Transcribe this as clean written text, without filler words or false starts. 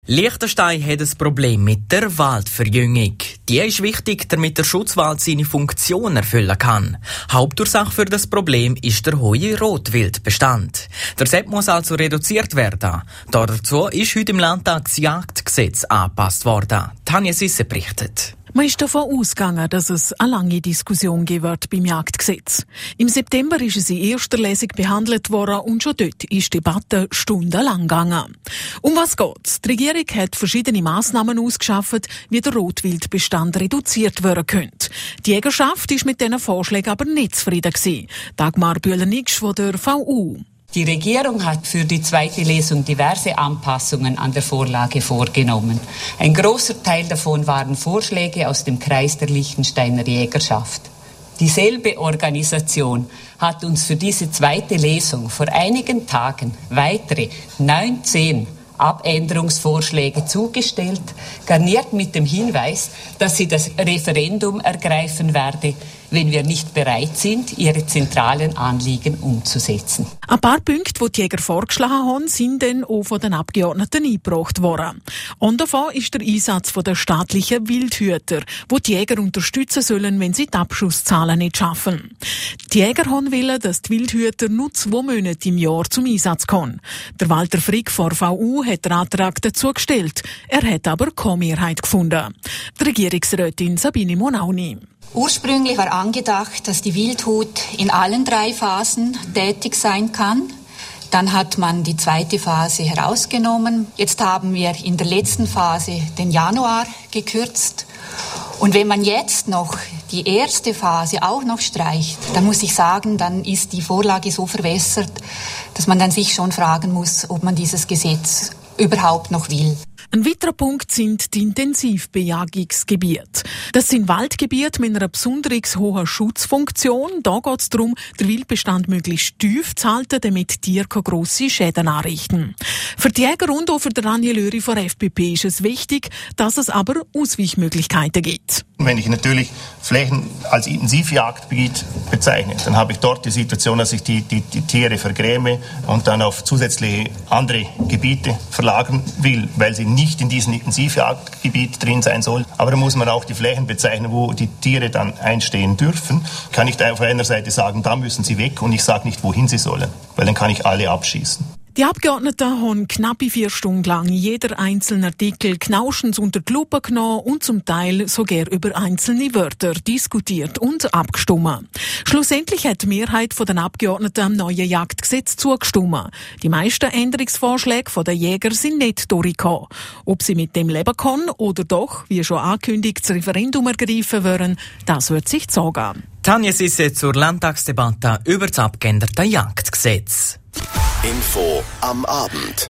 Liechtenstein hat ein Problem mit der Waldverjüngung. Die ist wichtig, damit der Schutzwald seine Funktion erfüllen kann. Hauptursache für das Problem ist der hohe Rotwildbestand. Der Sepp muss also reduziert werden. Dazu ist heute im Landtag das Jagdgesetz angepasst worden. Tanja Sisse berichtet. Man ist davon ausgegangen, dass es eine lange Diskussion geben wird beim Jagdgesetz. Im September ist es in erster Lesung behandelt worden und schon dort ist die Debatte stundenlang gegangen. Um was geht's? Die Regierung hat verschiedene Massnahmen ausgeschafft, wie der Rotwildbestand reduziert werden könnte. Die Jägerschaft ist mit diesen Vorschlägen aber nicht zufrieden gewesen. Dagmar Bühler-Nigsch von der VU. Die Regierung hat für die zweite Lesung diverse Anpassungen an der Vorlage vorgenommen. Ein großer Teil davon waren Vorschläge aus dem Kreis der Liechtensteiner Jägerschaft. Dieselbe Organisation hat uns für diese zweite Lesung vor einigen Tagen weitere 19 Abänderungsvorschläge zugestellt, garniert mit dem Hinweis, dass sie das Referendum ergreifen werde, wenn wir nicht bereit sind, ihre zentralen Anliegen umzusetzen. Ein paar Punkte, die die Jäger vorgeschlagen haben, sind dann auch von den Abgeordneten eingebracht worden. Und davon ist der Einsatz der staatlichen Wildhüter, die die Jäger unterstützen sollen, wenn sie die Abschusszahlen nicht schaffen. Die Jäger wollen, dass die Wildhüter nur 2 Monate im Jahr zum Einsatz kommen. Der Walter Frick von VU hat den Antrag dazu gestellt. Er hat aber keine Mehrheit gefunden. Die Regierungsrätin Sabine Monauni. Ursprünglich war angedacht, dass die Wildhut in allen 3 Phasen tätig sein kann. Dann hat man die zweite Phase herausgenommen. Jetzt haben wir in der letzten Phase den Januar gekürzt. Und wenn man jetzt noch die erste Phase auch noch streicht, dann muss ich sagen, dann ist die Vorlage so verwässert, dass man dann sich schon fragen muss, ob man dieses Gesetz überhaupt noch will. Ein weiterer Punkt sind die Intensivbejagungsgebiete. Das sind Waldgebiete mit einer besonders hohen Schutzfunktion. Da geht es darum, den Wildbestand möglichst tief zu halten, damit Tiere keine grosse Schäden anrichten. Für die Jäger und auch für Daniel Löri von der FDP ist es wichtig, dass es aber Ausweichmöglichkeiten gibt. Wenn ich natürlich Flächen als Intensivjagdgebiet bezeichne, dann habe ich dort die Situation, dass ich die Tiere vergräme und dann auf zusätzliche andere Gebiete verlagern will, weil sie nicht in diesem Intensivjagdgebiet drin sein soll. Aber da muss man auch die Flächen bezeichnen, wo die Tiere dann einstehen dürfen. Kann ich da auf einer Seite sagen, da müssen sie weg und ich sage nicht, wohin sie sollen, weil dann kann ich alle abschießen. Die Abgeordneten haben knappe 4 Stunden lang jeder einzelne Artikel genauestens unter die Lupe genommen und zum Teil sogar über einzelne Wörter diskutiert und abgestimmt. Schlussendlich hat die Mehrheit der Abgeordneten am neuen Jagdgesetz zugestimmt. Die meisten Änderungsvorschläge der Jäger sind nicht durchgekommen. Ob sie mit dem leben können oder doch, wie schon angekündigt, das Referendum ergreifen wollen, das wird sich zeigen. Tanja Sisse zur Landtagsdebatte über das abgeänderte Jagdgesetz. Info am Abend.